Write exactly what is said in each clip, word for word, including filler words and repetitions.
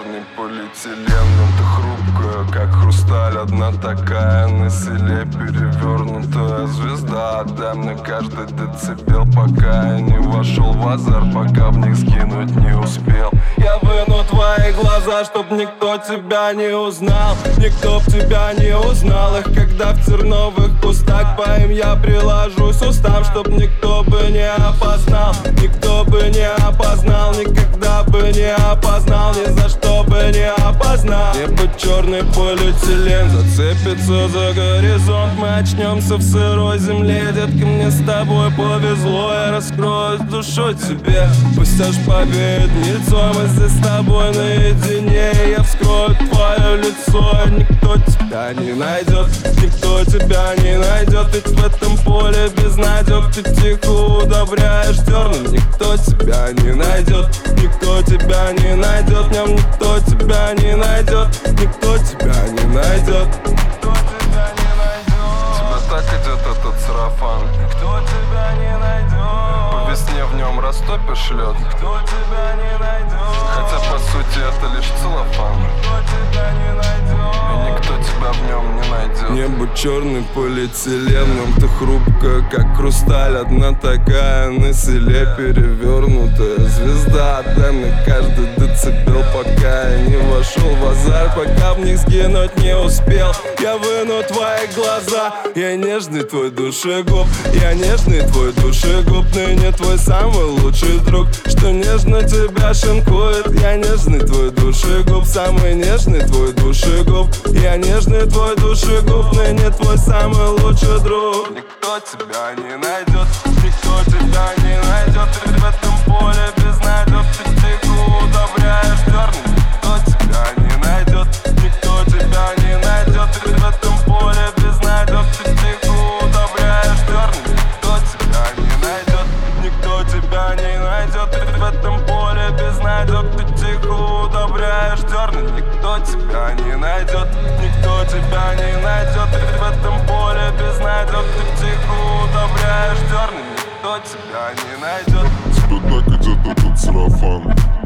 черный полиэтилен. Но ты хрупкая, как хрусталь, одна такая на селе перевернутая звезда. Отдай мне каждый децибел, пока я не вошел в азарт, пока в них скинуть не успел. Я выну твои глаза, чтоб никто тебя не узнал. Никто б тебя не узнал их, когда в терновых кустах по им я приложусь устам, чтоб никто бы не опознал. Никто бы не опознал, никогда бы не опознал, ни за что бы не опознал. Небо черный полиэтилен зацепится за горизонт. Мы очнемся в сырой земле, детка, мне с тобой повезло. Я раскроюсь душой тебе, пусть аж повеет лицо. Мы здесь с тобой наедине, я вскрою твое лицо. Никто тебя не найдет, никто тебя не найдет, ведь в этом поле безнадег ты тихо удобряешь дерном. Никто тебя не найдет, никто тебя не найдет, в нем никто тебя не найдет, никто тебя не найдет. Никто тебя не найдет. Тебе так идет этот сарафан. Никто тебя не найдет. По весне в нем растопишь лед. Никто тебя не найдет. Хотя по сути это лишь целлофан. Никто тебя не найдет. И никто тебя в нем не найдет. Небо черный полиэтиленом, ты хрупкая, как хрусталь, одна такая на селе перевернутая звезда. Отдай мне каждый децибел, пока я не вошел в азарт, пока в них сгинуть не успел. Я выну твои глаза, я нежный твой душегуб, я нежный твой душегуб, ныне твой самый лучший друг, что нежно тебя шинкует. Я нежный твой душегуб, самый нежный твой душегуб, я нежный твой душегуб, ныне твой самый лучший друг. Никто тебя не найдет, никто тебя не найдет, ведь в этом поле безнадег ты тихо удобряешь дерном. Никто тебя не найдет, никто тебя не найдет, ведь в этом поле безнадег ты тихо удобряешь дерном. Никто тебя не найдет, никто тебя не найдет, ведь в этом поле безнадег ты тихо удобряешь дерном. Никто тебя не найдет, никто тебя не найдет, ведь в этом поле безнадег ты тихо удобряешь дерном. Никто тебя не найдет. Тебе так идет этот сарафан.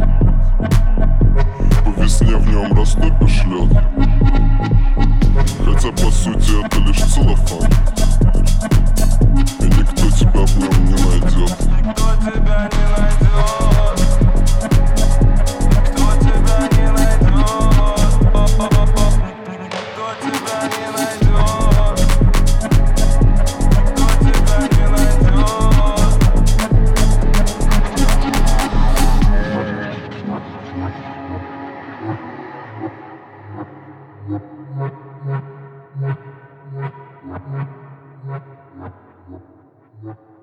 По весне в нем растопишь лед. Хотя по сути это лишь целлофан. И никто тебя в нем не найдет. Никто тебя не найдет. Никто тебя не найдет. Никто тебя не найдет. Никто тебя не найдет. Yep.